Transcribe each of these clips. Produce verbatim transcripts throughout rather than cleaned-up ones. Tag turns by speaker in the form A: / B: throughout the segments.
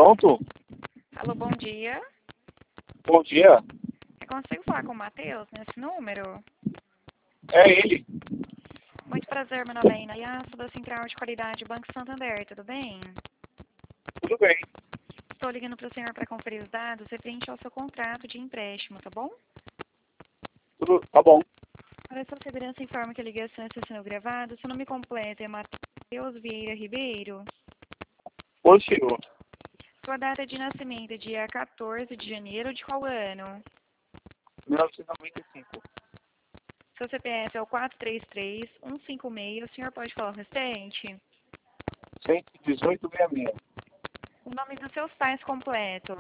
A: Pronto?
B: Alô, bom dia.
A: Bom dia.
B: Eu consigo falar com o Matheus nesse número?
A: É ele.
B: Muito prazer, meu nome é Ina sou da Central de Qualidade Banco Santander, tudo bem?
A: Tudo bem.
B: Estou ligando para o senhor para conferir os dados referente ao seu contrato de empréstimo, tá bom?
A: Tudo tá bom.
B: Para sua segurança, informa que a ligação está sendo gravada. Seu nome completo é Matheus Vieira Ribeiro.
A: Positivo.
B: Sua data de nascimento é dia quatorze de janeiro de qual ano?
A: mil novecentos e noventa e cinco.
B: Seu C P F é o quatro três três, um cinco seis. O senhor pode falar o restante?
A: cento e dezoito, sessenta e seis.
B: O nome dos seus pais completo.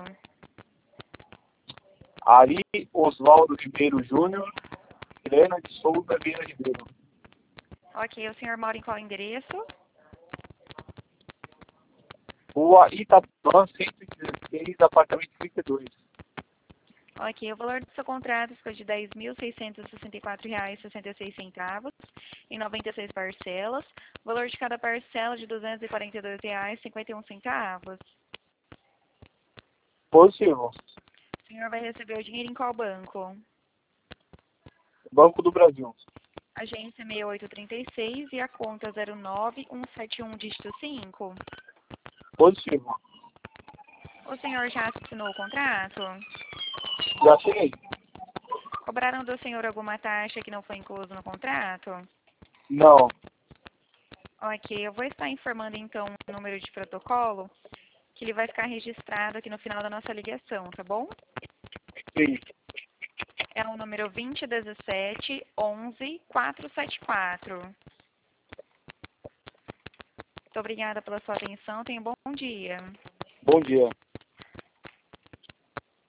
A: Ari Oswaldo Ribeiro Júnior. Helena de Souza Vieira Ribeiro.
B: Ok, o senhor mora em qual endereço?
A: Rua Itapuã, cento e dezesseis, apartamento trinta e dois.
B: Ok, o valor do seu contrato foi de dez mil seiscentos e sessenta e quatro reais e sessenta e seis centavos em noventa e seis parcelas. O valor de cada parcela de duzentos e quarenta e dois reais e cinquenta e um centavos.
A: Positivo.
B: O senhor vai receber o dinheiro em qual banco?
A: Banco do Brasil.
B: Agência seis oito três seis e a conta zero nove um sete um dígito cinco.
A: Positivo.
B: O senhor já assinou o contrato?
A: Já cheguei.
B: Cobraram do senhor alguma taxa que não foi incluso no contrato?
A: Não.
B: Ok, eu vou estar informando então o número de protocolo, que ele vai ficar registrado aqui no final da nossa ligação, tá bom?
A: Sim.
B: É o número vinte um sete onze quatrocentos e setenta e quatro. Muito obrigada pela sua atenção, tenha um bom dia.
A: Bom dia.